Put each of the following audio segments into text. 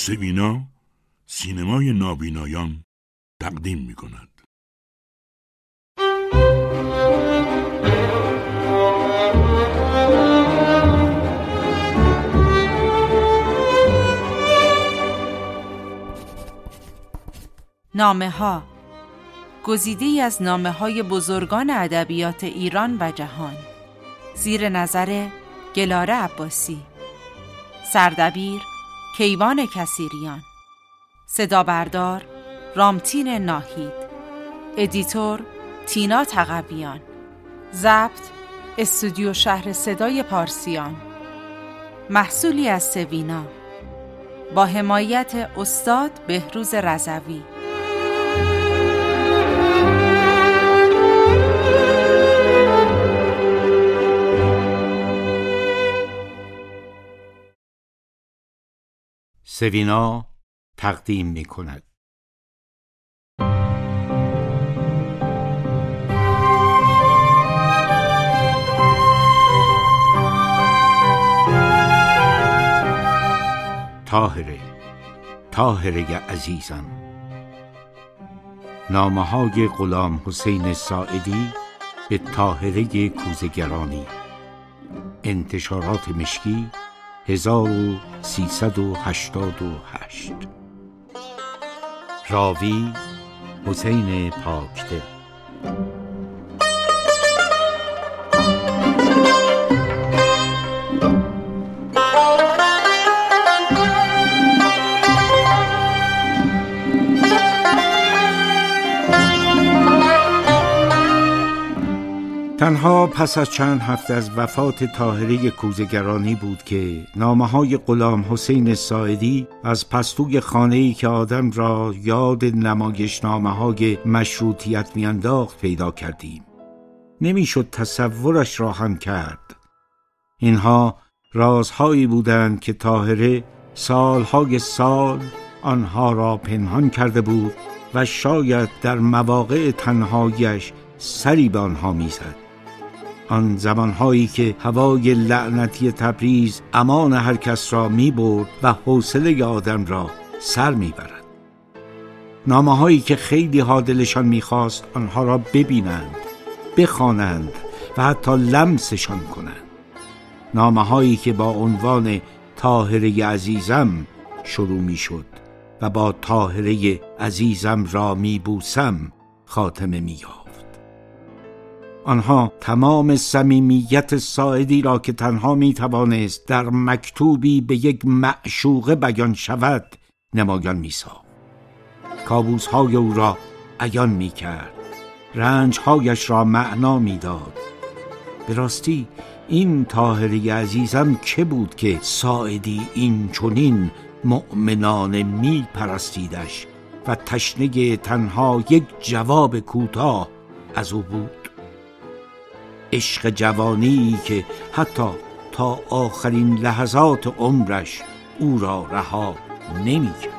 سوینا سینمای نابینایان تقدیم می‌کند. نامه‌ها، گزیده‌ای از نامه‌های بزرگان ادبیات ایران و جهان، زیر نظر گلاره عباسی، سردبیر کیوان کثیریان، صدا بردار رامتین ناهید، ادیتور تینا تقویان، ضبط استودیو شهر صدای پارسیان، محصولی از سوینا با حمایت استاد بهروز رضوی. سوینا تقدیم می کند. طاهره عزیزم، نامه‌های غلام حسین ساعدی به طاهره کوزه‌گرانی، انتشارات مشکی، 1388. راوی حسین پاکدل. تنها پس از چند هفته از وفات طاهره کوزه‌گرانی بود که نامه‌های غلام حسین ساعدی از پستوی خانه‌ای که آدم را یاد نمایشنامه‌های مشروطیت میانداخت پیدا کردیم. نمیشد تصورش را هم کرد. اینها رازهایی بودند که طاهره سالهای سال آنها را پنهان کرده بود و شاید در مواقع تنهاییش سری به آنها میزد. آن زمانهایی که هوای لعنتی تبریز امان هر کس را میبرد و حوصله آدم را سر میبرد. نامه‌هایی که خیلی ها دلشان میخواست آنها را ببینند، بخوانند و حتی لمسشان کنند. نامه‌هایی که با عنوان طاهره عزیزم شروع میشد و با طاهره عزیزم را میبوسم خاتمه می‌یافت. آنها تمام صمیمیت ساعدی را که تنها میتوانست در مکتوبی به یک معشوقه بیان شود نمایان می‌ساخت. کابوس‌های او را عیان می‌کرد، رنج‌هایش را معنا می‌داد. به راستی این طاهره عزیزم که بود که ساعدی این چنین مؤمنانه می‌پرستیدش و تشنه تنها یک جواب کوتاه از او بود؟ عشق جوانی که حتی تا آخرین لحظات عمرش او را رها نمی‌کرد.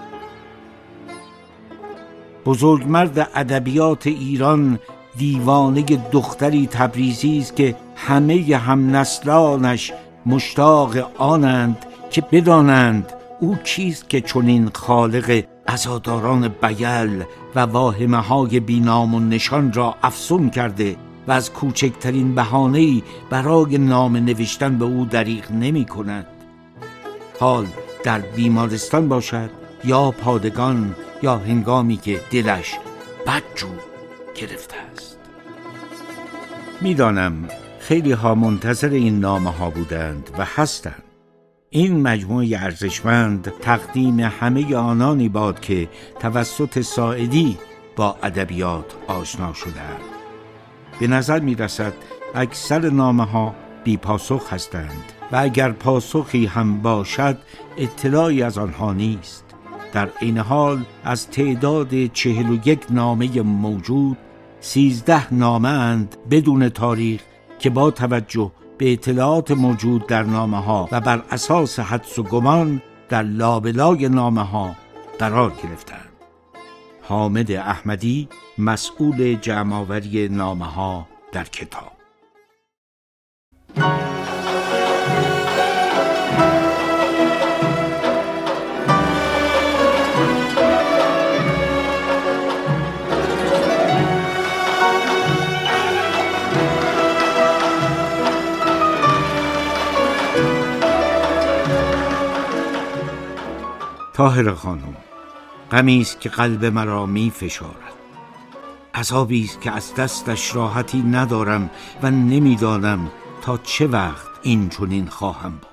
بزرگمرد ادبیات ایران دیوانه دختری تبریزی است که همه همنسلانش مشتاق آنند که بدانند او کیست که چنین خالق عزاداران بیل و واهمه‌های بی‌نام و نشان را افسون کرده و از کوچکترین بهانه‌ای برای نام نوشتن به او دریغ نمی کند. حال در بیمارستان باشد یا پادگان یا هنگامی که دلش بدجور گرفته است. میدانم خیلی ها منتظر این نامه ها بودند و هستند. این مجموعه ارزشمند تقدیم همه آنانی باد که توسط ساعدی با ادبیات آشنا شدند. به نظر می رسد اکثر نامه ها بی پاسخ هستند و اگر پاسخی هم باشد اطلاعی از آنها نیست. در این حال از تعداد 41 نامه موجود 13 نامه اند بدون تاریخ که با توجه به اطلاعات موجود در نامه ها و بر اساس حدس و گمان در لابلای نامه ها قرار گرفتند. حامد احمدی، مسئول جمع‌آوری نامه‌ها در کتاب. طاهره خانم، غمی است که قلب مرا می فشارد. عذابی است که از دستش راحتی ندارم و نمیدانم تا چه وقت این چنین خواهم بود.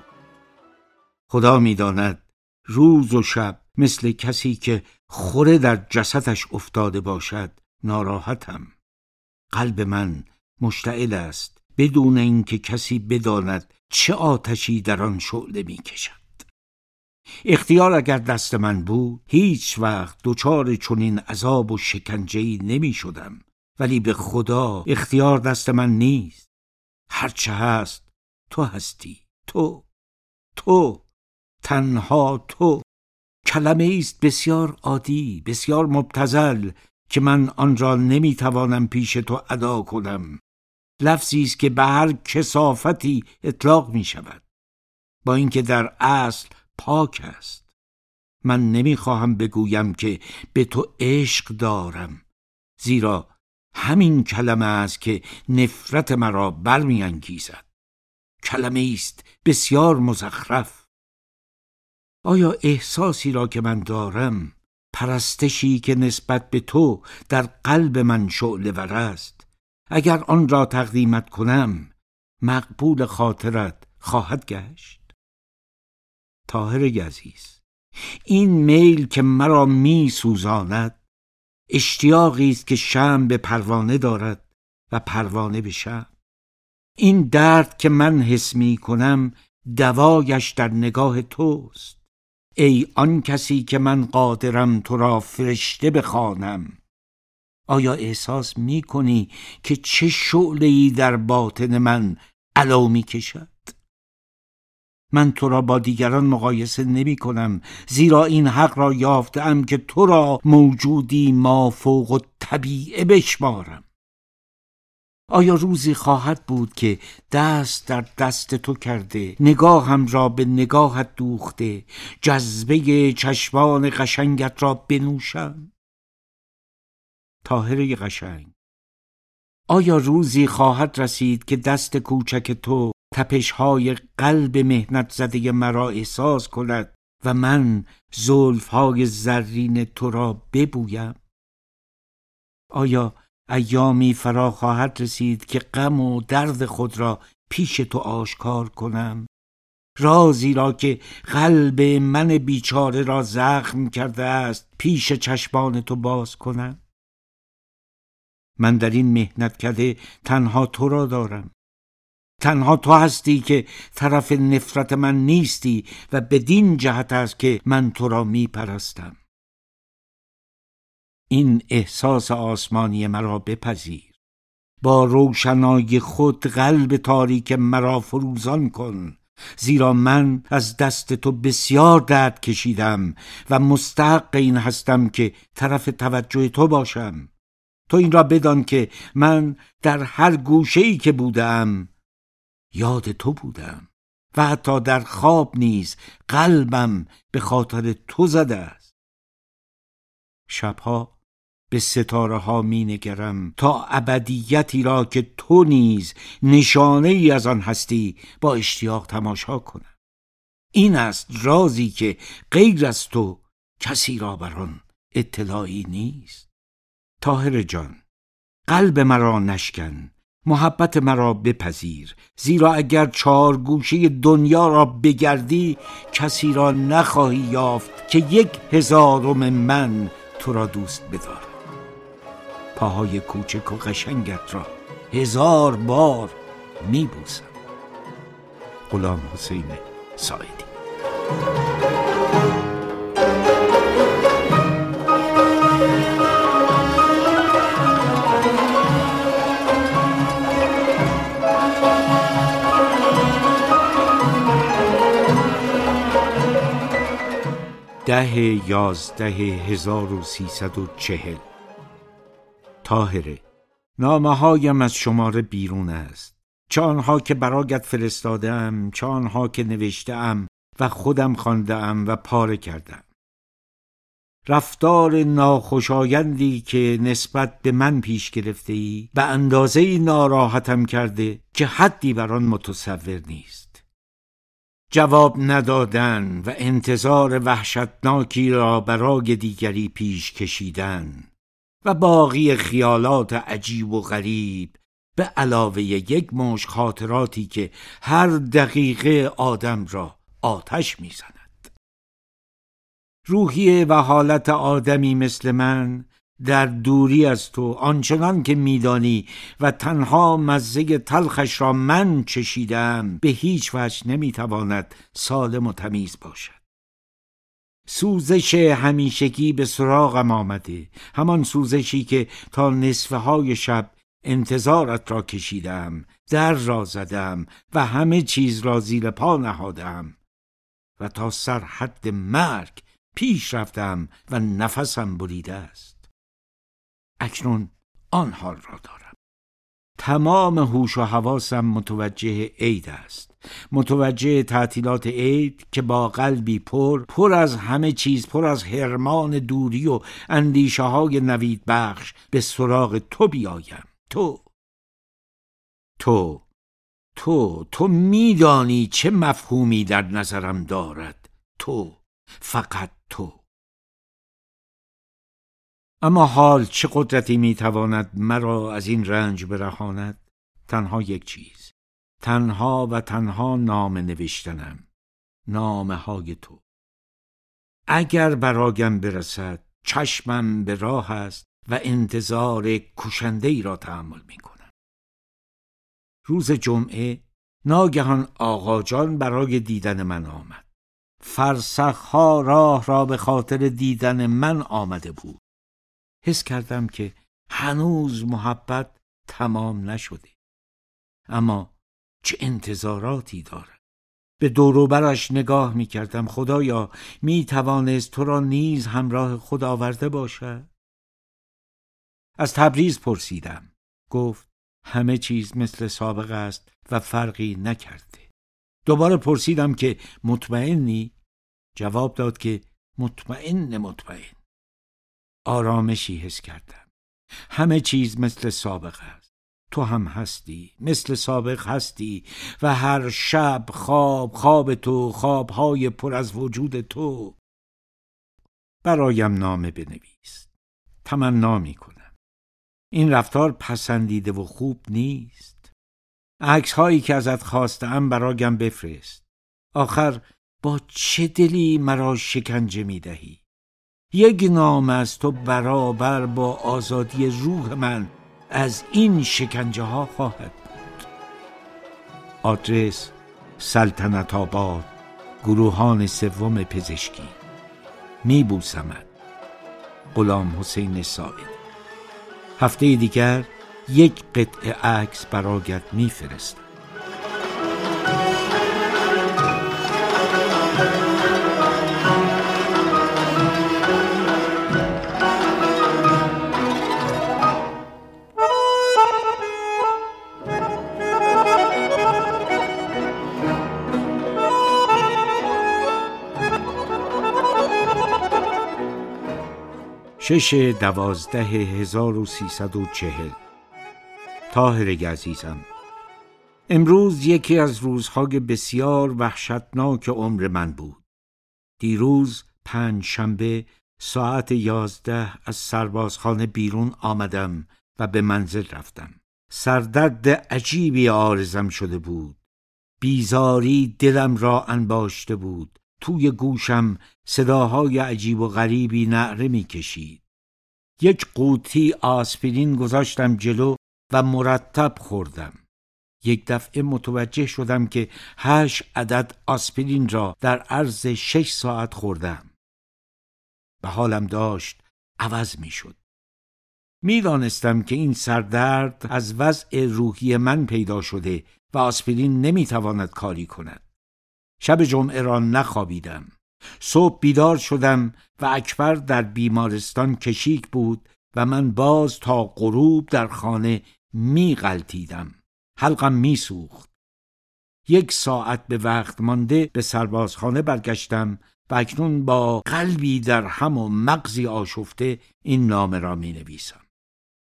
خدا میداند روز و شب مثل کسی که خوره در جسدش افتاده باشد ناراحتم. قلب من مشتعل است بدون اینکه کسی بداند چه آتشی در آن شعله می‌کشد. اختیار اگر دست من بود هیچ وقت دچار چنین عذاب و شکنجه‌ای نمی‌شدم، ولی به خدا اختیار دست من نیست. هرچه هست تو هستی، تو تنها تو. کلمه است بسیار عادی، بسیار مبتذل که من آن را نمیتوانم پیش تو ادا کنم. لفظی است که به هر کثافتی اطلاق می شود، با اینکه در اصل پاک است. من نمیخواهم بگویم که به تو عشق دارم، زیرا همین کلمه است که نفرت مرا برمی‌انگیزد. کلمه است بسیار مزخرف. آیا احساسی را که من دارم، پرستشی که نسبت به تو در قلب من شعله ور است، اگر آن را تقدیمت کنم مقبول خاطرت خواهد گشت؟ طاهره عزیز، این میل که مرا می سوزاند اشتیاقی است که شمع به پروانه دارد و پروانه به شمع. این درد که من حس می کنم دوایش در نگاه توست. ای آن کسی که من قادرم تو را فرشته بخوانم. آیا احساس می کنی که چه شعله‌ای در باطن من علا می کشد؟ من تو را با دیگران مقایسه نمی کنم، زیرا این حق را یافتم که تو را موجودی مافوق الطبیعه بشمارم. آیا روزی خواهد بود که دست در دست تو کرده، نگاهم را به نگاهت دوخته، جذبه چشمان قشنگت را بنوشم؟ طاهره قشنگ، آیا روزی خواهد رسید که دست کوچک تو تپش‌های قلب مهنت زده مرا احساس کند و من زلف‌های زرین تو را ببویم؟ آیا ایامی فرا خواهد رسید که غم و درد خود را پیش تو آشکار کنم؟ رازی را که قلب من بیچاره را زخم کرده است پیش چشمان تو باز کنم؟ من در این محنت کرده تنها تو را دارم. تنها تو هستی که طرف نفرت من نیستی و بدین جهت است که من تو را می پرستم. این احساس آسمانی مرا بپذیر. با روشنایی خود قلب تاریک مرا فروزان کن، زیرا من از دست تو بسیار درد کشیدم و مستحق این هستم که طرف توجه تو باشم. تو این را بدان که من در هر گوشه‌ای که بودم یاد تو بودم و حتی در خواب نیز قلبم به خاطر تو زده است. شبها به ستاره ها می نگرم تا ابدیتی را که تو نیز نشانه ای از آن هستی با اشتیاق تماشا کنم. این است رازی که غیر از تو کسی را بر آن اطلاعی نیست. طاهره جان، قلب مرا نشکن، محبت مرا بپذیر، زیرا اگر 4 گوشه دنیا را بگردی کسی را نخواهی یافت که 1/1000 من تو را دوست بدارد. پاهای کوچک و قشنگت را 1000 بار میبوسم. غلام حسین ساعدی. ده 11/1340. طاهره، نامه‌هایم از شماره بیرون است، چه آنها که برایت فرستادم، چه آنها که نوشتم و خودم خواندم و پاره کردم. رفتار ناخوشایندی که نسبت به من پیش گرفته‌ای به اندازه‌ای ناراحتم کرده که حدی بر آن متصور نیست. جواب ندادن و انتظار وحشتناکی را برای دیگری پیش کشیدن و باقی خیالات عجیب و غریب به علاوه یک مشت خاطراتی که هر دقیقه آدم را آتش می‌زند. روحیه و حالت آدمی مثل من در دوری از تو آنچنان که میدانی و تنها مزه تلخش را من چشیدم به هیچ وجه نمیتواند سالم و تمیز باشد. سوزش همیشگی به سراغم آمده، همان سوزشی که تا نصفه های شب انتظارت را کشیدم، در را زدم و همه چیز را زیر پا نهادم و تا سرحد مرگ پیش رفتم و نفسم بریده است. اکنون آن حال را دارم. تمام هوش و حواسم متوجه عید است، متوجه تعطیلات عید که با قلبی پر از همه چیز، پر از حرمان دوری و اندیشه های نوید بخش به سراغ تو بیایم. تو میدانی چه مفهومی در نظرم دارد. فقط تو. اما حال چه قدرتی میتواند مرا از این رنج برهاند؟ تنها یک چیز، تنها و تنها نام نوشتنم، نامه های تو. اگر برایم برسد چشمم به راه است و انتظار کشنده ای را تحمل میکنم. روز جمعه ناگهان آقا جان برای دیدن من آمد. فرسخها راه را به خاطر دیدن من آمده بود. حس کردم که هنوز محبت تمام نشده، اما چه انتظاراتی دارد. به دور و برش نگاه می کردم. خدایا، می توانست تو را نیز همراه خود آورده باشد؟ از تبریز پرسیدم. گفت همه چیز مثل سابق است و فرقی نکرده. دوباره پرسیدم که مطمئنی؟ جواب داد که مطمئن. آرامشی حس کردم. همه چیز مثل سابق است. تو هم هستی، مثل سابق هستی و هر شب خواب تو، خوابهای پر از وجود تو. برایم نامه بنویس. تمنا می‌کنم. این رفتار پسندیده و خوب نیست. عکس‌هایی که ازت خواستم برایم بفرست. آخر با چه دلی مرا شکنجه می‌دهی؟ یک نام از تو برابر با آزادی روح من از این شکنجه ها خواهد بود. آدرس سلطنت آباد، گروهان سوم پزشکی. میبوسمت. غلام حسین ساعدی. هفته دیگر یک قطعه عکس برایت میفرستم. شش 12/1340. طاهر عزیزم، امروز یکی از روزهای بسیار وحشتناک عمر من بود. دیروز پنجشنبه ساعت 11 از سربازخانه بیرون آمدم و به منزل رفتم. سردرد عجیبی عارضم شده بود. بیزاری دلم را انباشته بود. توی گوشم صداهای عجیب و غریبی نعره می کشید. یک قوطی آسپرین گذاشتم جلو و مرتب خوردم. یک دفعه متوجه شدم که 8 عدد آسپرین را در عرض 6 ساعت خوردم. و حالم داشت عوض می شد. می دانستم که این سردرد از وضع روحی من پیدا شده و آسپرین نمی تواند کاری کند. شب جمعه را نخوابیدم. صبح بیدار شدم و اکبر در بیمارستان کشیک بود و من باز تا غروب در خانه می غلطیدم. حلقم می سوخت. 1 ساعت به وقت مانده به سربازخانه برگشتم و اکنون با قلبی در هم و مغزی آشفته این نامه را می نویسم.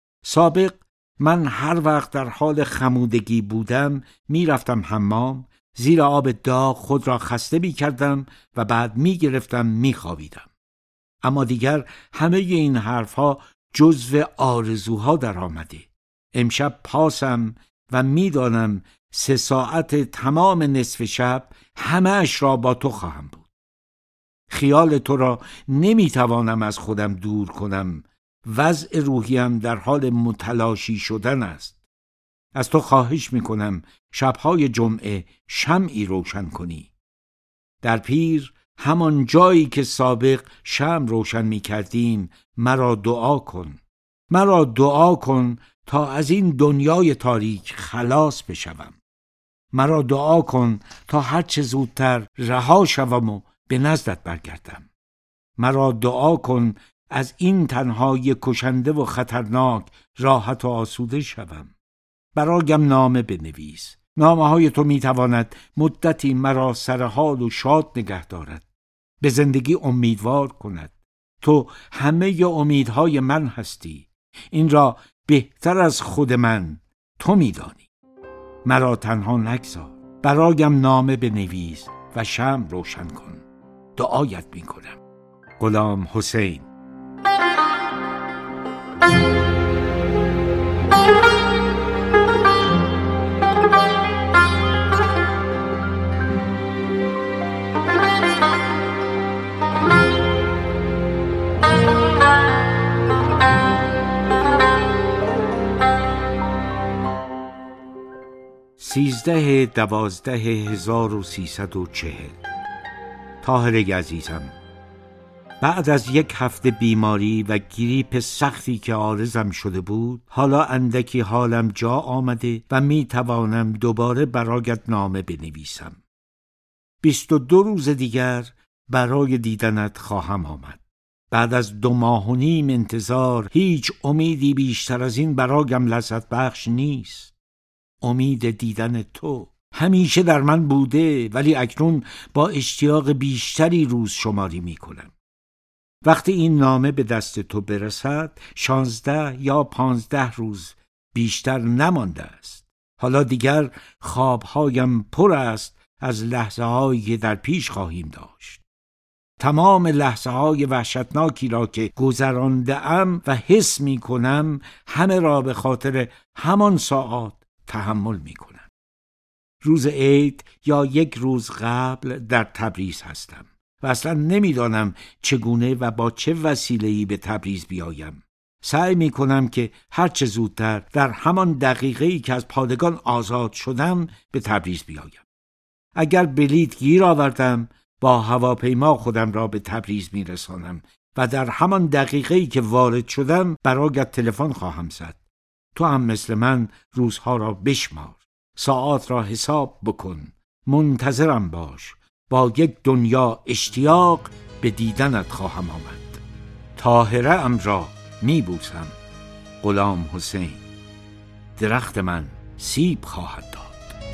سابق من هر وقت در حال خمودگی بودم می رفتم حمام زیر آب داغ خود را خسته می کردم و بعد می گرفتم می خوابیدم. اما دیگر همه این حرفها جزو آرزوها در آمده. امشب پاسم و می دانم 3 ساعت تمام نصف شب همه اش را با تو خواهم بود. خیال تو را نمی توانم از خودم دور کنم. وضع روحیم در حال متلاشی شدن است. از تو خواهش می کنم شبهای جمعه شمعی روشن کنی. در پیر همان جایی که سابق شمع روشن می کردیم مرا دعا کن. مرا دعا کن تا از این دنیای تاریک خلاص بشوم. مرا دعا کن تا هر چه زودتر رها شوم و به نزدت برگردم. مرا دعا کن از این تنهایی کشنده و خطرناک راحت و آسوده شوم. برایم نامه بنویس. نامه های تو می تواند مدتی مرا سرحال و شاد نگه دارد. به زندگی امیدوار کند. تو همه امیدهای من هستی. این را بهتر از خود من تو می دانی. مرا تنها نگذار. برایم نامه بنویس و شمع روشن کن. دعایت می کنم. غلام حسین. سیزده 12/1340. طاهره عزیزم، بعد از 1 هفته بیماری و گریپ سختی که عارضم شده بود، حالا اندکی حالم جا آمده و می توانم دوباره برایت نامه بنویسم. 22 روز دیگر برای دیدنت خواهم آمد. بعد از 2 ماه و نیم انتظار هیچ امیدی بیشتر از این برایم لذت بخش نیست. امید دیدن تو همیشه در من بوده، ولی اکنون با اشتیاق بیشتری روز شماری می کنم. وقتی این نامه به دست تو برسد 16 یا 15 روز بیشتر نمانده است. حالا دیگر خوابهایم پر است از لحظه هایی که در پیش خواهیم داشت. تمام لحظه های وحشتناکی را که گذرانده ام و حس می کنم همه را به خاطر همان ساعات تحمل می کنم. روز عید یا 1 روز قبل در تبریز هستم و اصلا نمیدانم چگونه و با چه وسیله‌ای به تبریز بیایم. سعی می کنم که هر چه زودتر در همان دقیقه‌ای که از پادگان آزاد شدم به تبریز بیایم. اگر بلیط گیر آوردم با هواپیما خودم را به تبریز می رسانم و در همان دقیقه‌ای که وارد شدم برایت تلفن خواهم زد. تو هم مثل من روزها را بشمار. ساعات را حساب بکن. منتظرم باش. با 1 دنیا اشتیاق به دیدنت خواهم آمد. طاهره ام را می بوسم. غلام حسین. درخت من سیب خواهد داد.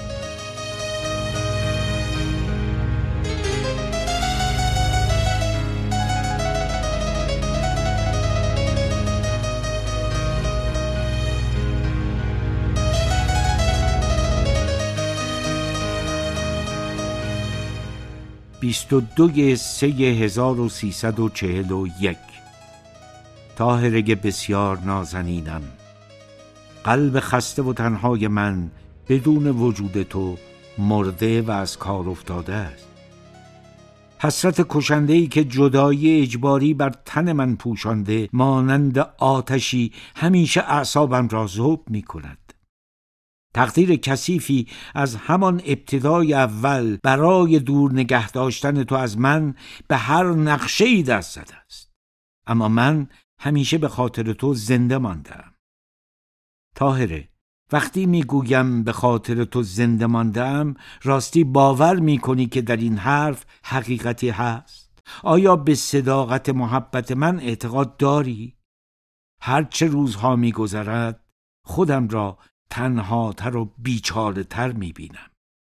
22/3/1341. طاهره بسیار نازنینم، قلب خسته و تنهای من بدون وجود تو مرده و از کار افتاده است. حسرت کشنده‌ای که جدایی اجباری بر تن من پوشانده مانند آتشی همیشه اعصابم را ذوب می کند. تقدیر کثیفی از همان ابتدای اول برای دور نگه داشتن تو از من به هر نقشه‌ای دست زده است. اما من همیشه به خاطر تو زنده ماندم. طاهره، وقتی میگویم به خاطر تو زنده ماندم، راستی باور میکنی که در این حرف حقیقتی هست؟ آیا به صداقت محبت من اعتقاد داری؟ هرچه روزها میگذرد خودم را تنهاتر و بیچاره تر میبینم.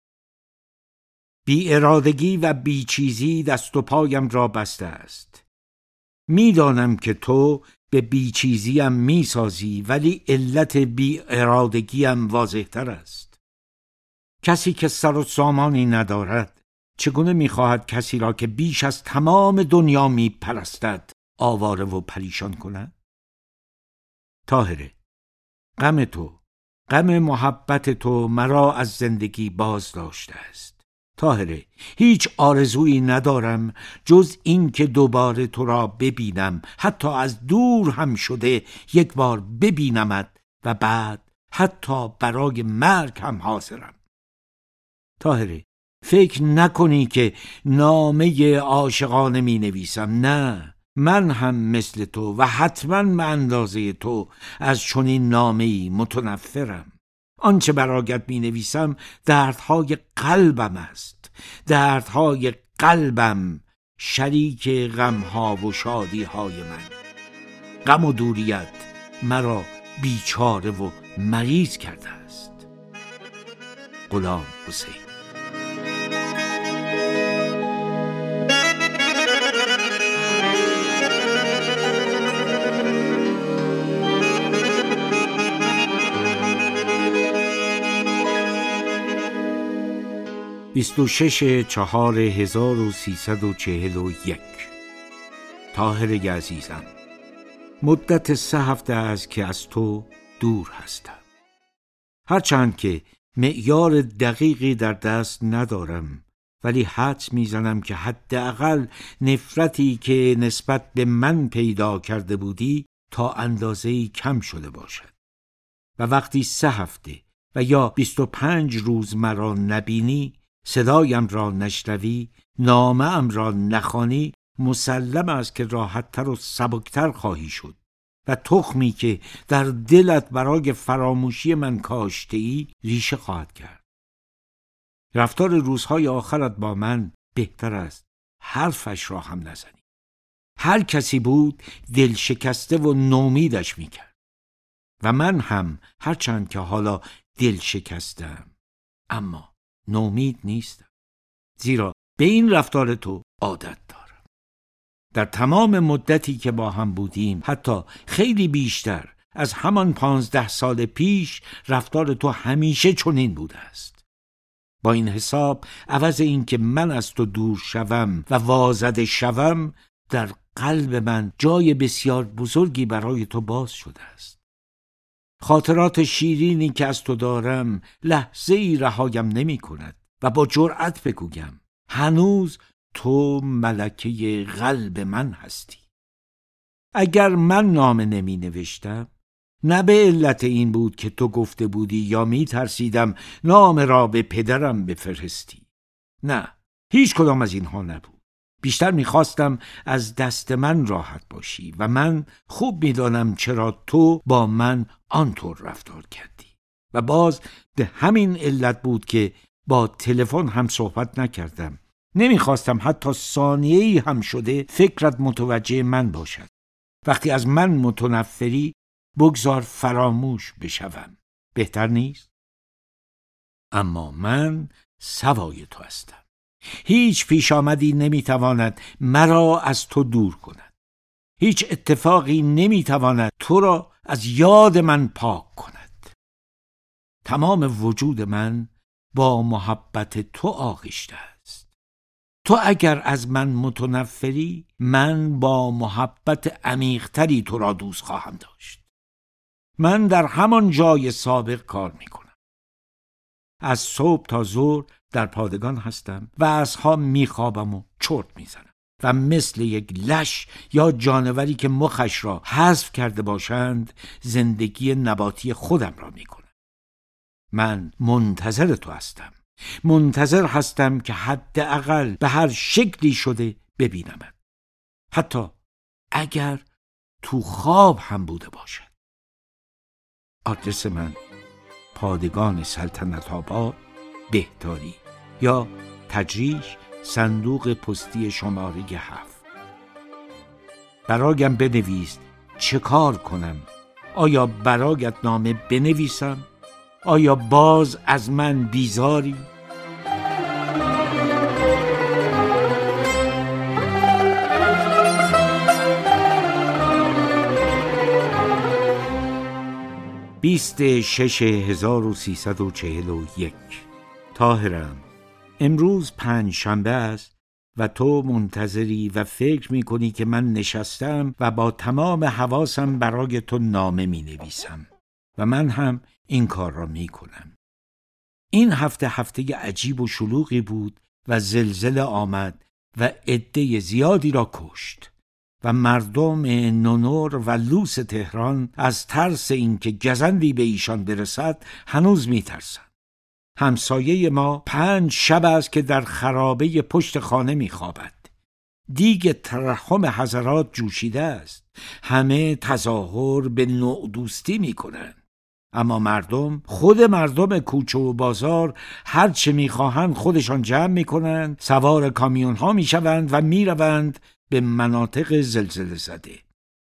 بی ارادگی و بیچیزی دست و پایم را بسته است. میدانم که تو به بیچیزیم میسازی، ولی علت بی ارادگیم واضح تر است. کسی که سر و سامانی ندارد چگونه می‌خواهد کسی را که بیش از تمام دنیا می‌پرستد آواره و پریشان کند؟ طاهره، غم تو، غم محبت تو مرا از زندگی باز داشته است. طاهره، هیچ آرزویی ندارم جز این که دوباره تو را ببینم، حتی از دور هم شده یک بار ببینمت و بعد حتی برای مرگ هم حاضرم. طاهره، فکر نکنی که نامه عاشقانه می نویسم. نه، من هم مثل تو و حتما به اندازه تو از چنین نامه‌ای متنفرم. آنچه برایت می نویسم دردهای قلبم است. دردهای قلبم شریک غمها و شادیهای من. غم و دوریت مرا بیچاره و مریض کرده است. غلام حسین. 26/4/1341. طاهره عزیزم، مدت 3 هفته است که از تو دور هستم. هرچند که معیار دقیقی در دست ندارم، ولی حدس میزنم که حداقل نفرتی که نسبت به من پیدا کرده بودی تا اندازه‌ای کم شده باشد. و وقتی 3 هفته و یا 25 روز مرا نبینی، صدایم را نشنوی، نامه‌ام را نخوانی، مسلم است که راحت‌تر و سبکتر خواهی شد و تخمی که در دلت برای فراموشی من کاشته‌ای ریشه خواهد کرد. رفتار روزهای آخرت با من بهتر است حرفش را هم نزنی. هر کسی بود دل شکسته و نومیدش میکرد و من هم هرچند که حالا دل شکستم اما نومید نیستم، زیرا به این رفتار تو عادت دارم. در تمام مدتی که با هم بودیم، حتی خیلی بیشتر از همان 15 سال پیش، رفتار تو همیشه چنین بوده است. با این حساب عوض این که من از تو دور شوم و وازده شوم، در قلب من جای بسیار بزرگی برای تو باز شده است. خاطرات شیرینی که از تو دارم لحظه‌ای رهایم نمی کند و با جرأت بگویم هنوز تو ملکه قلب من هستی. اگر من نامه نمی نوشتم، نه به علت این بود که تو گفته بودی یا می ترسیدم نامه را به پدرم بفرستی. نه، هیچ کدام از اینها نبود. بیشتر می‌خواستم از دست من راحت باشی و من خوب می‌دانم چرا تو با من آنطور رفتار کردی و باز به همین علت بود که با تلفن هم صحبت نکردم. نمی‌خواستم حتی ثانیه‌ای هم شده فکرت متوجه من باشد. وقتی از من متنفری بگذار فراموش بشوم، بهتر نیست؟ اما من سوای تو هستم. هیچ پیش آمدی نمیتواند مرا از تو دور کند. هیچ اتفاقی نمیتواند تو را از یاد من پاک کند. تمام وجود من با محبت تو آغشته است. تو اگر از من متنفری، من با محبت عمیق‌تری تو را دوست خواهم داشت. من در همان جای سابق کار میکنم. از صبح تا ظهر در پادگان هستم و اصحاب میخوابم و چرت میزنم و مثل یک لش یا جانوری که مخش را حذف کرده باشند زندگی نباتی خودم را میکنم. من منتظر تو هستم. منتظر هستم که حداقل به هر شکلی شده ببینمت. حتی اگر تو خواب هم بوده باشد. آدرس من پادگان سلطنت آباد، بهداری، یا تجریش، صندوق پستی شماره 7. برایم بنویس چه کار کنم. آیا برایت نامه بنویسم؟ آیا باز از من بیزاری؟ (26/1341) طاهرم، امروز 5 شنبه است و تو منتظری و فکر می کنی که من نشستم و با تمام حواسم برای تو نامه می نویسم و من هم این کار را می کنم. این هفته عجیب و شلوغی بود و زلزله آمد و عده زیادی را کشت و مردم نونور و لوس تهران از ترس اینکه گزندی به ایشان برسد هنوز می ترسند. همسایه ما 5 شب است که در خرابه پشت خانه می خوابد. دیگ ترحم حضرات جوشیده است. همه تظاهر به نوع دوستی می کنند. اما خود مردم کوچه و بازار هر چه می خواهند خودشان جمع می کنند، سوار کامیون ها می شوند و می روند به مناطق زلزله زده.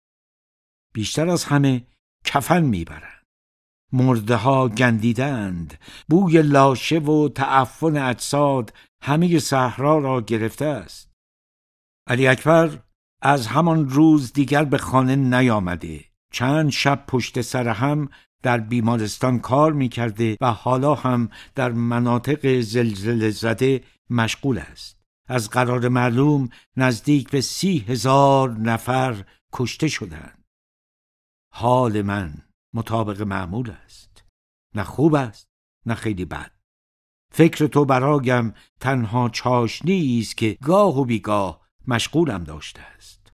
بیشتر از همه کفن می برند. مرده ها گندیدند، بوی لاشه و تعفن اجساد همه صحرا را گرفته است. علی اکبر از همان روز دیگر به خانه نیامده. چند شب پشت سر هم در بیمارستان کار می‌کرده و حالا هم در مناطق زلزله زده مشغول است. از قرار معلوم نزدیک به 30,000 نفر کشته شدند. حال من مطابق معمول است. نه خوب است نه خیلی بد. فکر تو برایم تنها چاشنی است که گاه و بیگاه مشغولم داشته است.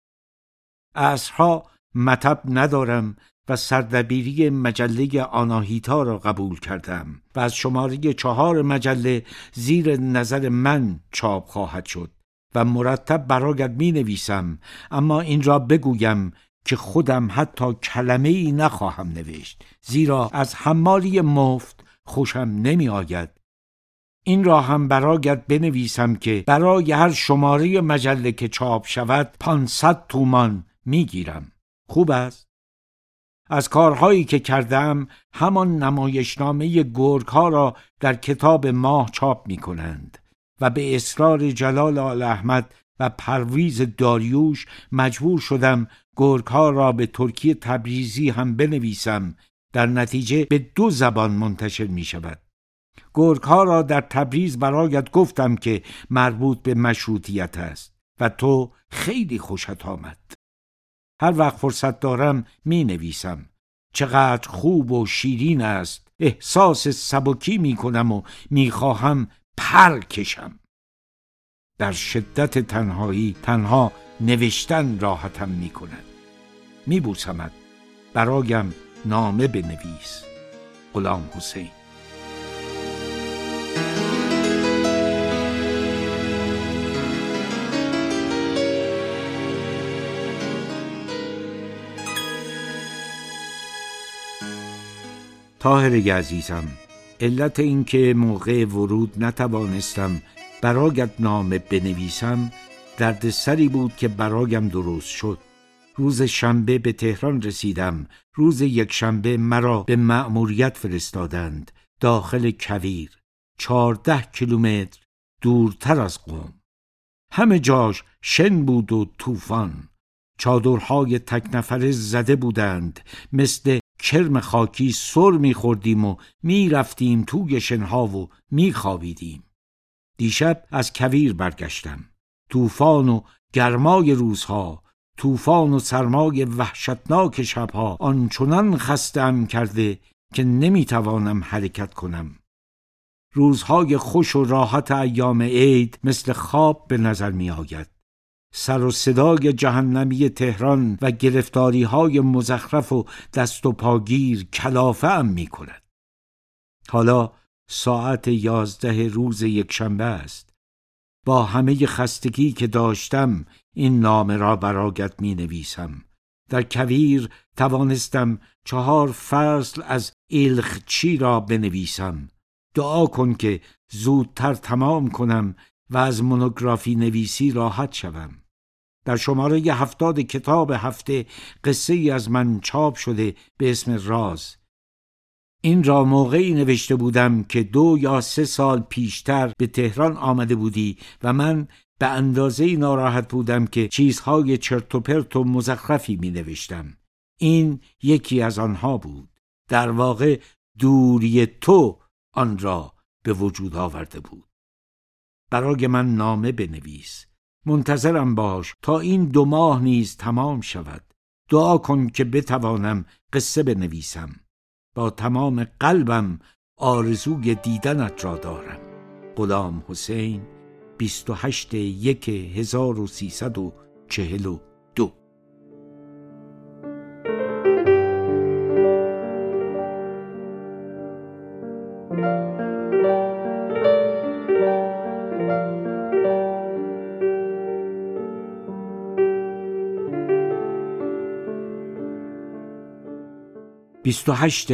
عصرها مطب ندارم و سردبیری مجله آناهیتا را قبول کردم و از شماره 4 مجله زیر نظر من چاپ خواهد شد و مرتب برایت می نویسم، اما این را بگویم که خودم حتی کلمه‌ای نخواهم نوشت، زیرا از حمالی مفت خوشم نمی آید. این را هم برایت بنویسم که برای هر شماره مجله که چاپ شود 500 تومان می گیرم. خوب است؟ از کارهایی که کردم همان نمایشنامه گرگ‌ها را در کتاب ماه چاپ می کنند و به اصرار جلال آل احمد و پرویز داریوش مجبور شدم گرگ‌ها را به ترکی تبریزی هم بنویسم. در نتیجه به 2 زبان منتشر می شود. گرگ‌ها را در تبریز برایت گفتم که مربوط به مشروطیت است و تو خیلی خوشت آمد. هر وقت فرصت دارم می نویسم. چقدر خوب و شیرین است. احساس سبکی می کنم و می خواهم پر کشم. در شدت تنهایی تنها نوشتن راحتم می کند. می بوسمت. برایم نامه بنویس. غلام حسین. طاهر عزیزم، علت این که موقع ورود نتوانستم برایت نامه بنویسم دردسری بود که برایم درست شد. روز شنبه به تهران رسیدم. روز یکشنبه مرا به مأموریت فرستادند داخل کویر، 14 کیلومتر دورتر از قم. همه جاش شن بود و طوفان. چادرهای تک نفره زده بودند. مثل کرم خاکی سر می‌خوردیم و می‌رفتیم توی شنها و می‌خوابیدیم. دیشب از کویر برگشتم. طوفان و گرمای روزها، طوفان و سرمای وحشتناک شبها آنچنان خسته‌ام کرده که نمی‌توانم حرکت کنم. روزهای خوش و راحت ایام عید مثل خواب به نظر می‌آید. سر و صدای جهنمی تهران و گرفتاری‌های مزخرف و دست و پاگیر کلافه‌ام می‌کند. حالا ساعت 11 روز یکشنبه است. با همه خستگی که داشتم این نامه را برایت می‌نویسم. در کویر توانستم 4 فصل از ایلخچی را بنویسم. دعا کن که زودتر تمام کنم و از مونوگرافی نویسی راحت شوم. در شماره 70 کتاب هفته قصه ای از من چاپ شده به اسم راز. این را موقعی نوشته بودم که 2 یا 3 سال پیشتر به تهران آمده بودی و من به اندازه‌ای ناراحت بودم که چیزهای چرت و پرت و مزخرفی می نوشتم. این یکی از آنها بود. در واقع دوری تو آن را به وجود آورده بود. برای من نامه بنویس، منتظرم باش تا این 2 ماه نیز تمام شود. دعا کن که بتوانم قصه بنویسم. با تمام قلبم آرزوی دیدنت را دارم. غلام حسین 28/1/1342. بیست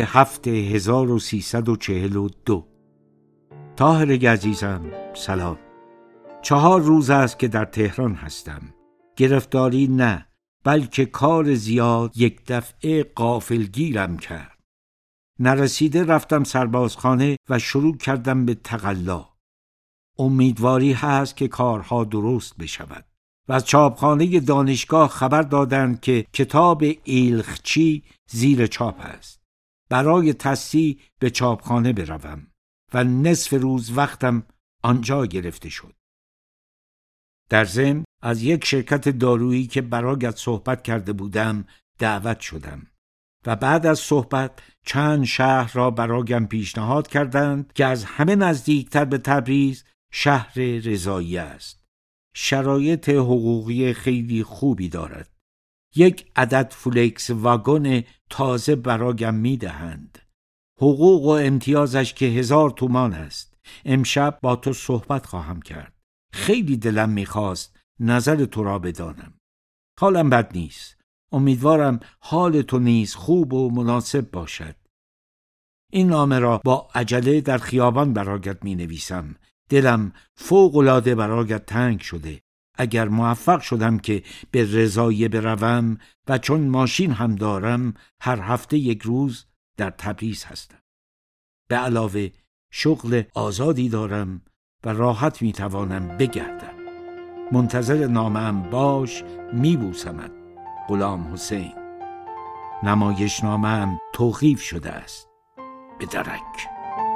28/7/1342. طاهر عزیزم سلام. 4 روز است که در تهران هستم. گرفتاری نه، بلکه کار زیاد یک دفعه غافلگیرم کرد. نرسیده رفتم سربازخانه و شروع کردم به تقلا. امیدواری هست که کارها درست بشود. و از چاپخانه دانشگاه خبر دادند که کتاب ایلخچی زیر چاپ است. برای تصحیح به چاپخانه بروم و نصف روز وقتم آنجا گرفته شد. در ضمن از یک شرکت دارویی که برایت صحبت کرده بودم دعوت شدم و بعد از صحبت چند شهر را برایم پیشنهاد کردند که از همه نزدیکتر به تبریز شهر رضایی است. شرایط حقوقی خیلی خوبی دارد. 1 عدد فولکس واگن تازه برایم میدهند. حقوق و امتیازش که 1000 تومان است. امشب با تو صحبت خواهم کرد. خیلی دلم میخواست نظر تو را بدانم. حالم بد نیست. امیدوارم حال تو نیز خوب و مناسب باشد. این نامه را با عجله در خیابان برایت می نویسم. دلم فوق‌العاده برایت تنگ شده. اگر موفق شدم که به رضاییه بروم و چون ماشین هم دارم هر هفته 1 روز در تبریز هستم. به علاوه شغل آزادی دارم و راحت می توانم بگردم. منتظر نامه‌ام باش. میبوسمت. غلام حسین. نمایشنامه‌ام توقیف شده است. به درک.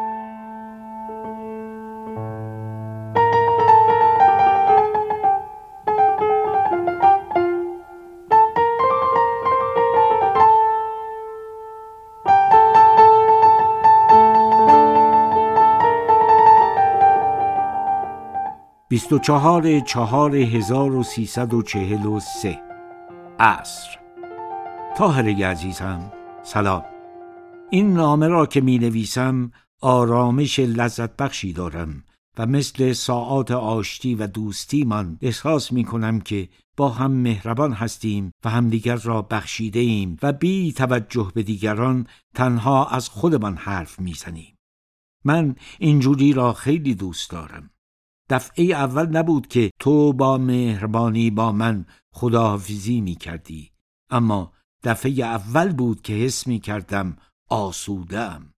بیست و 24/4/1343 عصر. طاهر عزیزم سلام. این نامه را که می نویسم آرامش لذت بخشی دارم و مثل ساعات آشتی و دوستی من احساس می کنم که با هم مهربان هستیم و همدیگر را بخشیده ایم و بی توجه به دیگران تنها از خودمان حرف می زنیم. من اینجوری را خیلی دوست دارم. دفعه اول نبود که تو با مهربانی با من خداحافظی می کردی، اما دفعه اول بود که حس می کردم آسوده‌ام،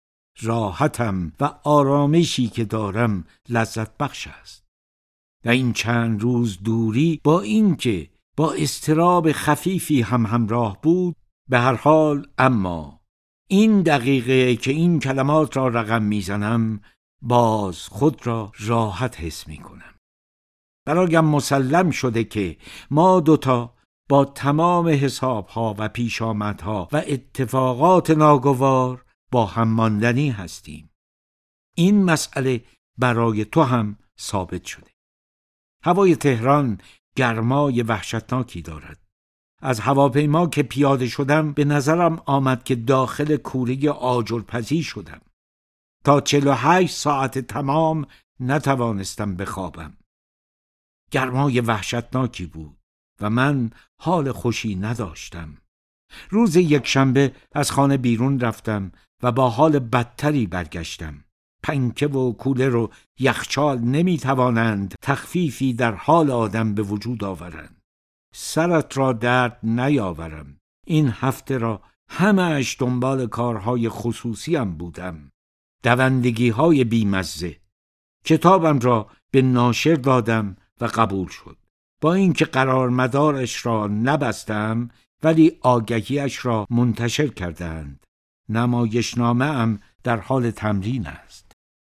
راحتم و آرامشی که دارم لذت بخش است. و این چند روز دوری با اینکه با اضطراب خفیفی هم همراه بود، به هر حال اما این دقیقه که این کلمات را رقم می زنم باز خود را راحت حس می کنم. برایم مسلم شده که ما دوتا با تمام حسابها و پیشامدها و اتفاقات ناگوار با هم ماندنی هستیم. این مسئله برای تو هم ثابت شده. هوای تهران گرمای وحشتناکی دارد. از هواپیما که پیاده شدم به نظرم آمد که داخل کوره آجرپزی شدم. تا 48 ساعت تمام نتوانستم بخوابم. گرمای وحشتناکی بود و من حال خوشی نداشتم. روز یکشنبه از خانه بیرون رفتم و با حال بدتری برگشتم. پنکه و کولر و یخچال نمیتوانند تخفیفی در حال آدم به وجود آورند. سرت را درد نیاورم. این هفته را همه‌اش دنبال کارهای خصوصیم بودم. دوندگی‌های بیمزه. کتابم را به ناشر دادم و قبول شد. با اینکه قرار مدارش را نبستم ولی آگهیش را منتشر کردند. نمایشنامه‌ام در حال تمرین است.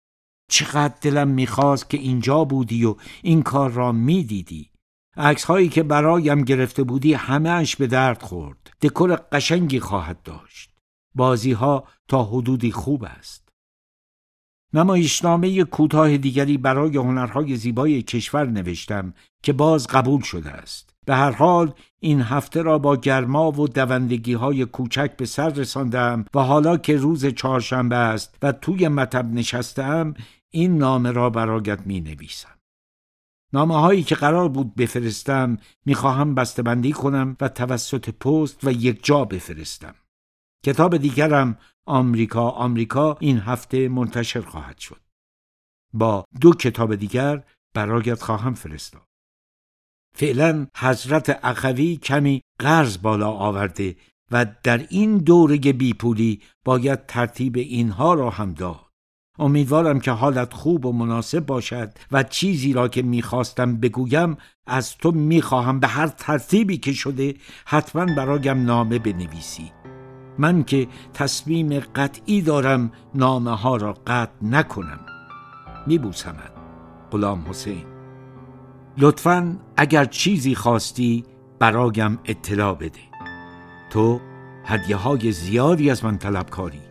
چقدر دلم میخواست که اینجا بودی و این کار را میدیدی. عکس هایی که برایم گرفته بودی همه‌اش به درد خورد. دکور قشنگی خواهد داشت. بازی ها تا حدودی خوب است. نمایشنامه کوتاه دیگری برای هنرهای زیبای کشور نوشتم که باز قبول شده است. به هر حال این هفته را با گرما و دوندگی های کوچک به سر رساندم و حالا که روز چهارشنبه است و توی مطب نشستم، این نامه را برایت می نویسم. نامه هایی که قرار بود بفرستم میخواهم بسته‌بندی کنم و توسط پست و یک جا بفرستم. کتاب دیگرم آمریکا این هفته منتشر خواهد شد. با 2 کتاب دیگر برایت خواهم فرستاد. فعلا حضرت اخوی کمی قرض بالا آورده و در این دوره بیپولی باید ترتیب اینها را هم داد. امیدوارم که حالت خوب و مناسب باشد و چیزی را که میخواستم بگویم از تو میخواهم به هر ترتیبی که شده حتما برایم نامه بنویسی. من که تصمیم قطعی دارم نامه ها را قطع نکنم. میبوسمت. غلام حسین. لطفاً اگر چیزی خواستی برایم اطلاع بده. تو هدیه های زیادی از من طلبکاری.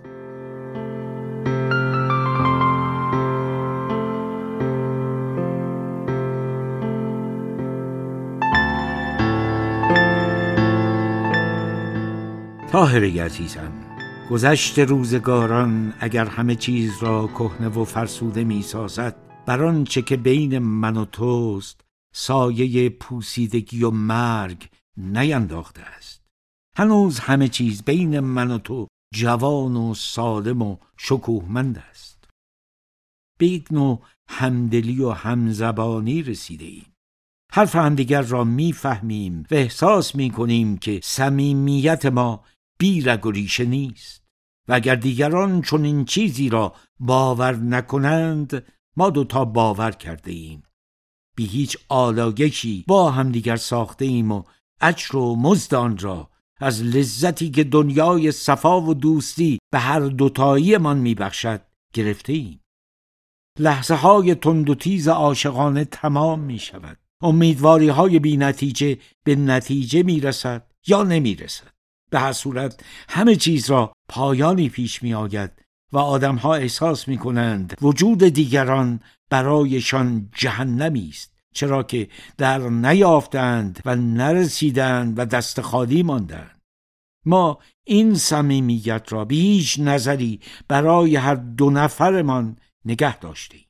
طاهر عزیزم، گذشت روزگاران اگر همه چیز را کهنه و فرسوده می سازد، بر آنچه که بین من و توست سایه پوسیدگی و مرگ نینداخته است. هنوز همه چیز بین من و تو جوان و سالم و شکوهمند است. به یک نوع همدلی و همزبانی رسیده ایم. حرف همدیگر را میفهمیم و احساس میکنیم که صمیمیت ما بی رگ و ریشه نیست و اگر دیگران چون این چیزی را باور نکنند، ما 2 باور کرده ایم. بی هیچ آلایشی با همدیگر ساخته ایم و اجر و مزد آن را از لذتی که دنیای صفا و دوستی به هر 2 من میبخشد گرفته ایم. لحظه های تند و تیز عاشقانه تمام می شود. امیدواری های بی نتیجه به نتیجه می رسد یا نمی رسد. به هر صورت همه چیز را پایانی پیش می آید و آدم ها احساس می کنند وجود دیگران برایشان جهنمی است، چرا که در نیافتند و نرسیدند و دست خالی ماندند. ما این صمیمیت را به هیچ نظری برای هر 2 نفرمان نگه داشتیم.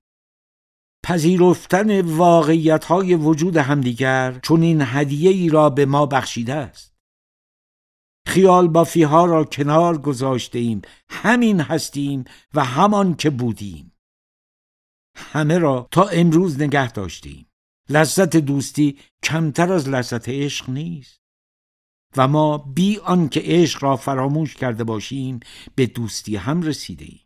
پذیرفتن واقعیت‌های وجود همدیگر چون این هدیه‌ای را به ما بخشیده است. خیال بافی‌ها را کنار گذاشتیم، همین هستیم و همان که بودیم. همه را تا امروز نگه داشتیم. لذت دوستی کمتر از لذت عشق نیست و ما بی آن که عشق را فراموش کرده باشیم به دوستی هم رسیده ایم.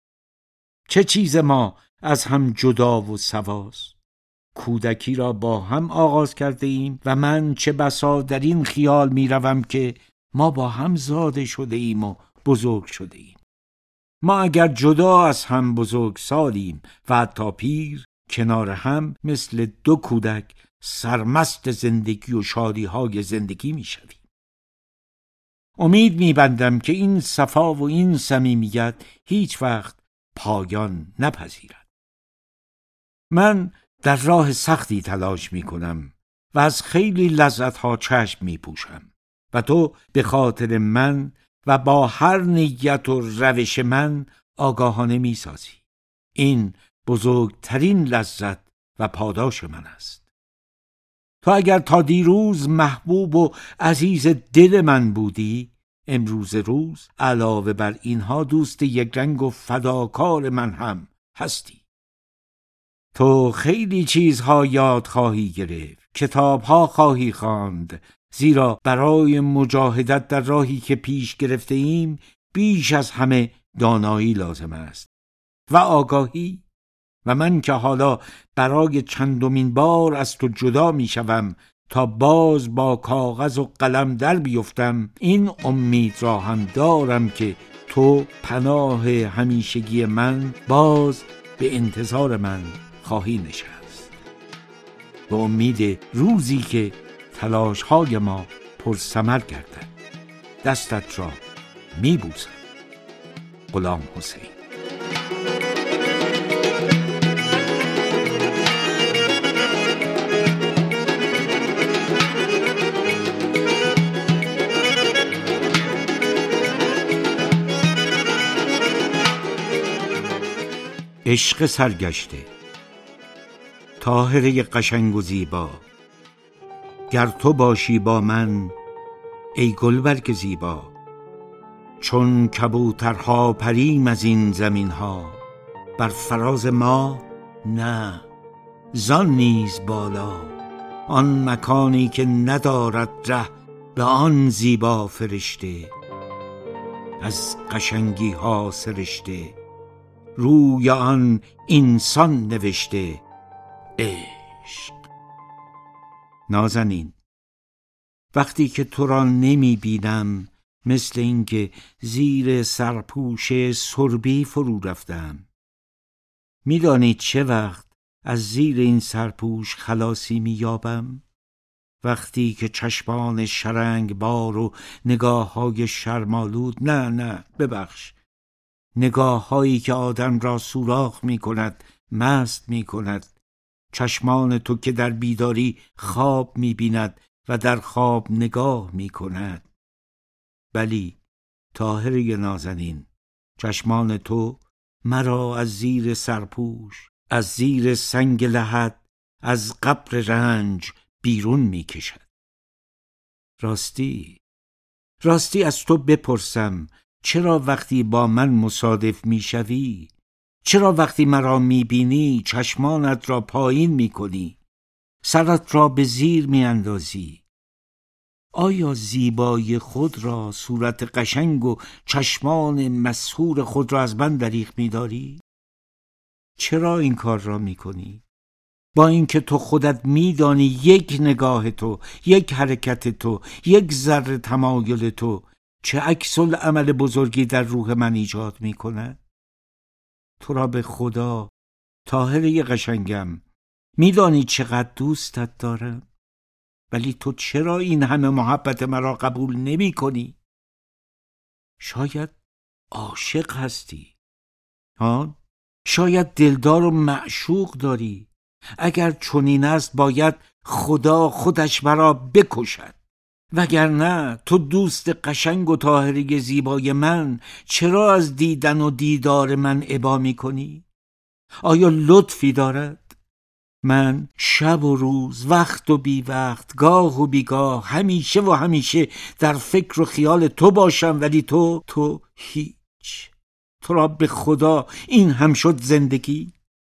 چه چیز ما از هم جدا و سواست. کودکی را با هم آغاز کرده ایم و من چه بسا در این خیال می روم که ما با هم زاده شده ایم و بزرگ شده ایم. ما اگر جدا از هم بزرگ سالیم و حتی پیر، کنار هم مثل 2 کودک سرمست زندگی و شادی های زندگی می شویم. امید می بندم که این صفا و این صمیمیت هیچ وقت پایان نپذیرد. من در راه سختی تلاش می کنم و از خیلی لذت‌ها چشم می پوشم و تو به خاطر من و با هر نیت و روش من آگاهانه می سازی. این بزرگترین لذت و پاداش من است. تو اگر تا دیروز محبوب و عزیز دل من بودی، امروز روز علاوه بر اینها دوست یک رنگ و فداکار من هم هستی. تو خیلی چیزها یاد خواهی گرفت، کتابها خواهی خواند، زیرا برای مجاهدت در راهی که پیش گرفته ایم بیش از همه دانایی لازم است و آگاهی. و من که حالا برای چندمین بار از تو جدا می شوم تا باز با کاغذ و قلم در بیفتم، این امید را هم دارم که تو پناه همیشگی من باز به انتظار من خواهی نشست، به امید روزی که تلاش‌های ما پرثمر گردد. دستت را می‌بوسم. غلام حسین. عشق سرگشته. طاهره قشنگ و زیبا، گر تو باشی با من ای گلبرگ زیبا، چون کبوترها پریم از این زمین ها، بر فراز ما نه زان نیز بالا، آن مکانی که ندارد ره به آن زیبا فرشته، از قشنگی ها سرشته، روی آن اینسان نوشته عشق. نازنین، وقتی که تو را نمی بینم مثل اینکه زیر سرپوش سربی فرو رفتم. میدانی چه وقت از زیر این سرپوش خلاصی میابم؟ وقتی که چشمان شرنگ بار و نگاه های شرمالود، نه ببخش، نگاه هایی که آدم را سوراخ می کند، مست می کند، چشمان تو که در بیداری خواب می بیند و در خواب نگاه می کند. بلی طاهره نازنین، چشمان تو مرا از زیر سرپوش، از زیر سنگ لحد، از قبر رنج بیرون می کشد. راستی از تو بپرسم، چرا وقتی با من مصادف می شوی، چرا وقتی مرا می بینی چشمانت را پایین می کنی، سرت را به زیر می اندازی؟ آیا زیبایی خود را، صورت قشنگ و چشمان مسحور خود را از من دریغ می داری؟ چرا این کار را می کنی؟ با اینکه تو خودت می دانی یک نگاه تو، یک حرکت تو، یک ذره تمایل تو چه عکس العمل بزرگی در روح من ایجاد می کند؟ تو را به خدا طاهره قشنگم، می دانی چقدر دوستت دارم، ولی تو چرا این همه محبت مرا قبول نمی کنی؟ شاید عاشق هستی، شاید دلدار و معشوق داری. اگر چنین است باید خدا خودش مرا بکشد، وگرنه تو دوست قشنگ و طاهره زیبای من چرا از دیدن و دیدار من ابا می کنی؟ آیا لطفی دارد؟ من شب و روز، وقت و بی وقت، گاه و بیگاه، همیشه و همیشه در فکر و خیال تو باشم، ولی تو هیچ. تو را به خدا این هم شد زندگی؟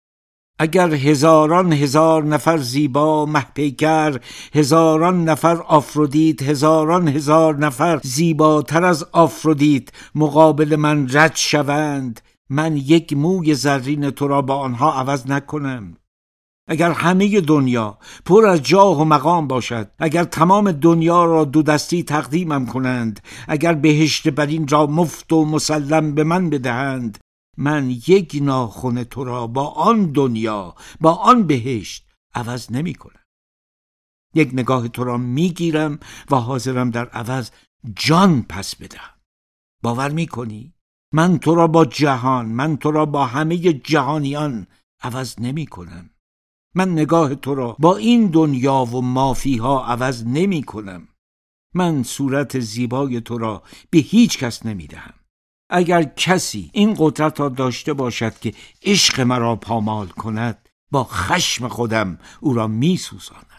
اگر هزاران هزار نفر زیبا محپیکر، هزاران نفر آفرودیت، هزاران هزار نفر زیباتر از آفرودیت مقابل من رد شوند، من یک موی زرین تو را با آنها عوض نکنم. اگر همه دنیا پر از جاه و مقام باشد، اگر تمام دنیا را دو دستی تقدیمم کنند، اگر بهشت برین را مفت و مسلم به من بدهند، من یک ناخن تو را با آن دنیا، با آن بهشت عوض نمی کنم. یک نگاه تو را می گیرم و حاضرم در عوض جان پس بدهم. باور می کنی؟ من تو را با جهان، من تو را با همه جهانیان عوض نمی کنم. من نگاه تو را با این دنیا و مافیها عوض نمی کنم. من صورت زیبای تو را به هیچ کس نمی دهم. اگر کسی این قدرت را داشته باشد که عشق مرا پامال کند، با خشم خودم او را می سوزانم.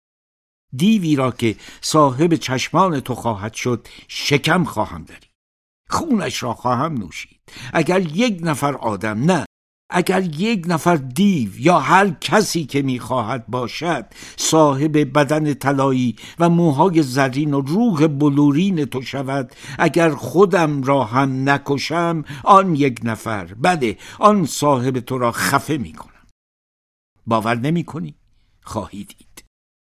دیوی را که صاحب چشمان تو خواهد شد شکم خواهم درید، خونش را خواهم نوشید. اگر یک نفر آدم، نه، اگر یک نفر دیو یا هر کسی که میخواهد باشد صاحب بدن طلایی و موهای زرین و روح بلورین تو شود، اگر خودم را هم نکشم، آن یک نفر، بله آن صاحب تو را خفه میکنم. باور نمی کنی؟ خواهی دید.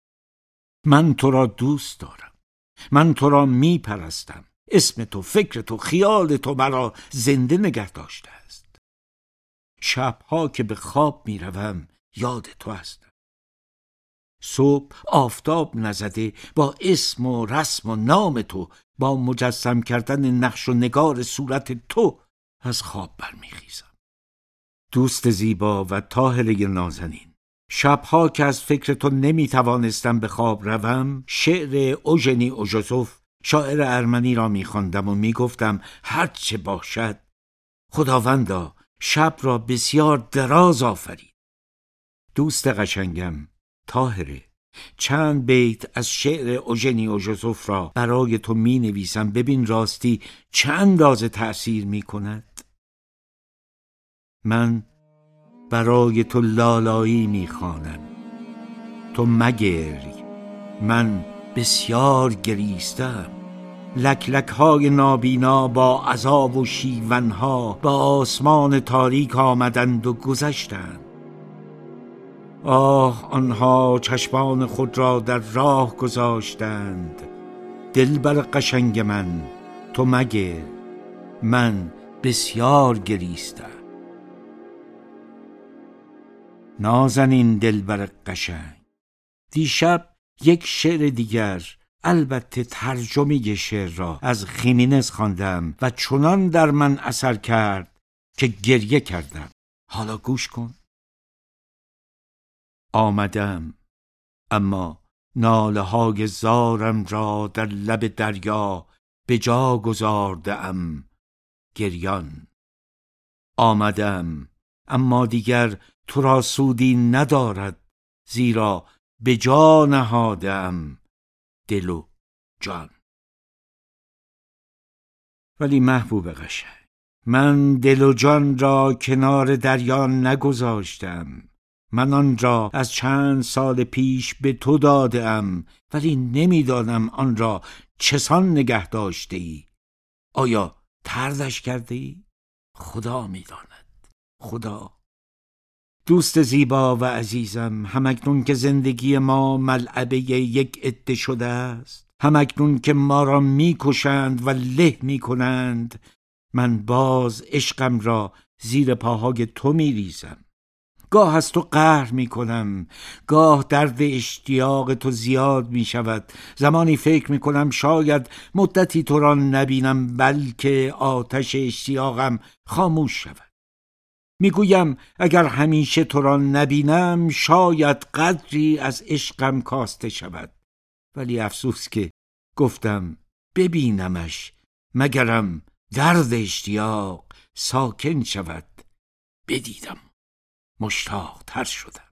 من تو را دوست دارم، من تو را میپرستم. اسم تو، فکر تو، خیال تو مرا زنده نگه داشته است. شبها که به خواب می روم یاد تو هستم. صبح آفتاب نزده با اسم و رسم و نام تو، با مجسم کردن نقش و نگار صورت تو از خواب برمیخیزم. دوست زیبا و طاهره نازنین، شبها که از فکر تو نمیتوانستم به خواب روم، شعر اوژنی اوژوزوف شاعر ارمنی را میخواندم و میگفتم هرچه باشد خداوندا شب را بسیار دراز آفرید. دوست قشنگم طاهره، چند بیت از شعر اوژنی اوژوزوف را برای تو می نویسم، ببین راستی چه اندازه تأثیر می کند. من برای تو لالایی می خوانم، تو مگری، من بسیار گریستم. لک لک های نابینا با عذاب و شیونها با آسمان تاریک آمدند و گذشتند. آه آنها چشمان خود را در راه گذاشتند. دلبر قشنگ من تو مگه، من بسیار گریستم. نازنین دلبر قشنگ، دیشب یک شعر دیگر، البته ترجمه شعر را از خیمینز خواندم و چنان در من اثر کرد که گریه کردم. حالا گوش کن. آمدم اما ناله های زارم را در لب دریا به جا گذاردم گریان. آمدم اما دیگر تو را سودی ندارد، زیرا به جا نهادم دل و جان. ولی محبوب قشنگ، من دل و جان را کنار دریا نگذاشتم. من آن را از چند سال پیش به تو دادم، ولی نمیدانم آن را چسان نگه داشته ای. آیا طردش کرده ای؟ خدا میداند، خدا. دوست زیبا و عزیزم، همکنون که زندگی ما ملعبه یک عده شده است، همکنون که ما را میکشند و له میکنند، من باز عشقم را زیر پاهای تو میریزم. گاه از تو قهر میکنم، گاه درد اشتیاق تو زیاد میشود. زمانی فکر میکنم شاید مدتی تو را نبینم، بلکه آتش اشتیاقم خاموش شود. میگویم اگر همیشه تو را نبینم شاید قدری از عشقم کاسته شود. ولی افسوس که گفتم ببینمش، مگرم درد اشتیاق ساکن شود. بدیدم، مشتاق تر شدم.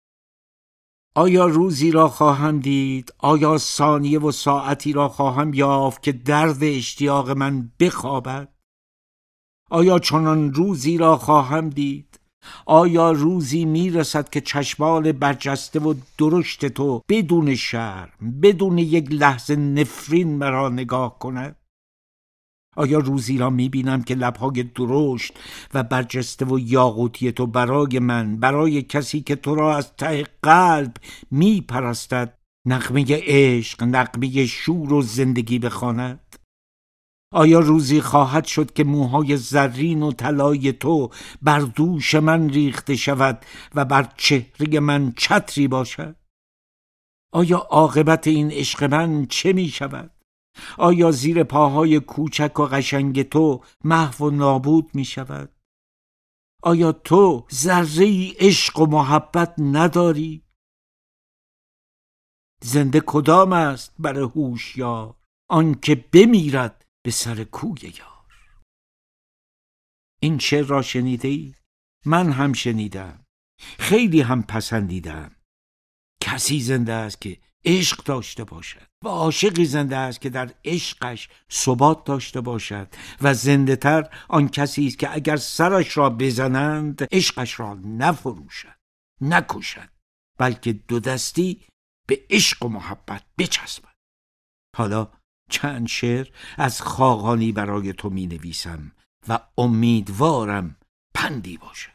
آیا روزی را خواهم دید، آیا ثانیه و ساعتی را خواهم یافت که درد اشتیاق من بخوابد؟ آیا چنان روزی را خواهم دید؟ آیا روزی میرسد که چشمان برجسته و درشت تو بدون شرم، بدون یک لحظه نفرین مرا نگاه کند؟ آیا روزی را میبینم که لبهای درشت و برجسته و یاقوتی تو برای من، برای کسی که تو را از ته قلب میپرستد، نغمه عشق، نغمه شور و زندگی بخواند؟ آیا روزی خواهد شد که موهای زرین و طلای تو بر دوش من ریخته شود و بر چهره من چتری باشد؟ آیا عاقبت این عشق من چه می شود؟ آیا زیر پاهای کوچک و قشنگ تو محو و نابود می شود؟ آیا تو ذره عشق و محبت نداری؟ زنده کدام است بر هوشیار، آن که بمیرد به سر کوی یار. این شعر را شنیده ای؟ من هم شنیدم، خیلی هم پسندیدم. کسی زنده است که عشق داشته باشد و عاشقی زنده است که در عشقش ثبات داشته باشد و زنده تر آن کسی است که اگر سرش را بزنند عشقش را نفروشد، نکشد، بلکه دو دستی به عشق و محبت بچسبد. حالا چند شعر از خاقانی برای تو می نویسم و امیدوارم پندی باشد.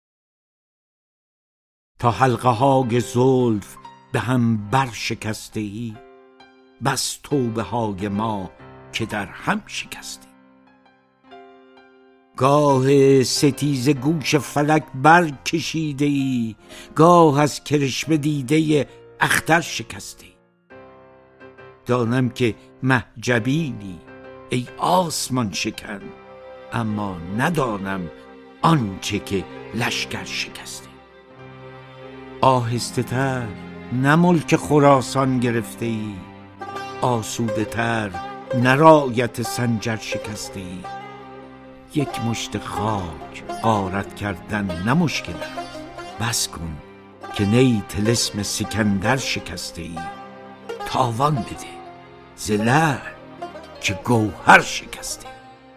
تا حلقه های زلف به هم برشکسته ای، بس توبه های ما که در هم شکسته. گاه ستیز گوش فلک بر کشیده ای، گاه از کرشمه دیده اختر شکسته ای. دانم که محجبینی ای آسمان شکن، اما ندانم آنچه که لشکر شکسته. آهسته تر نه ملک خراسان گرفته ای، آسوده تر نه رایت سنجر شکسته ای. یک مشت خاک غارت کردن نه مشکل است، بس کن که نی طلسم سکندر شکسته ای. تاوان بده ز لعل که گوهر شکسته.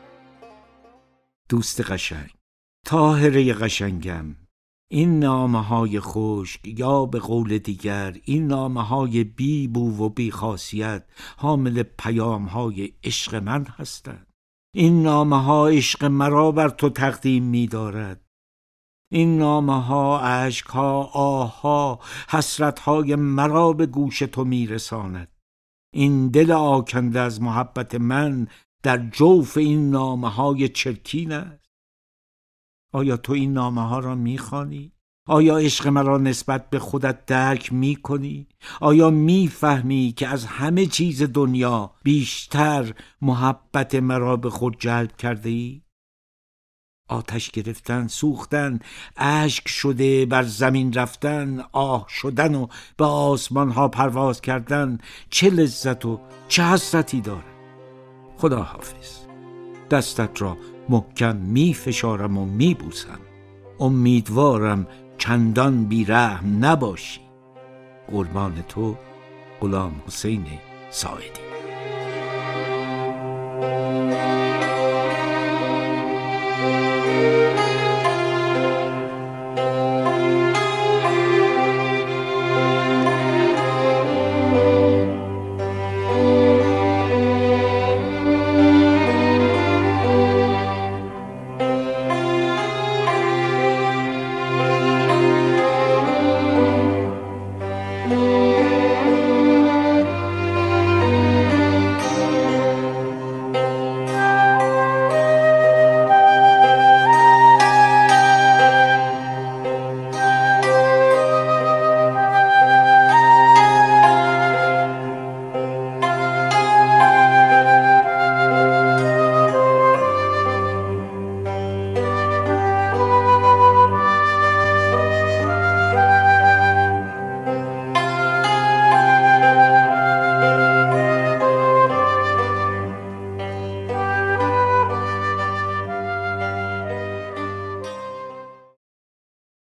دوست قشنگ، طاهره قشنگم، این نامه‌های خشک یا به قول دیگر این نامه‌های بی بو و بی خاصیت حامل پیام‌های عشق من هستند. این نامه‌ها عشق مرا بر تو تقدیم می‌دارد. این نامه‌ها اشک‌ها، آه‌ها، حسرت‌های مرا به گوش تو می‌رساند. این دل آکنده از محبت من در جوف این نامه‌های چرکین است. آیا تو این نامه‌ها را می‌خوانی؟ آیا عشق مرا نسبت به خودت درک می‌کنی؟ آیا می‌فهمی که از همه چیز دنیا بیشتر محبت مرا به خود جلب کرده ای؟ آتش گرفتن، سوختن، اشک شده بر زمین رفتن، آه شدن و به آسمان‌ها پرواز کردن چه لذت و چه حسرتی دارد. خدا حافظ. دستت را محکم می فشارم و می بوسم. امیدوارم چندان بی رحم نباشی. قربان تو، غلام حسین ساعدی.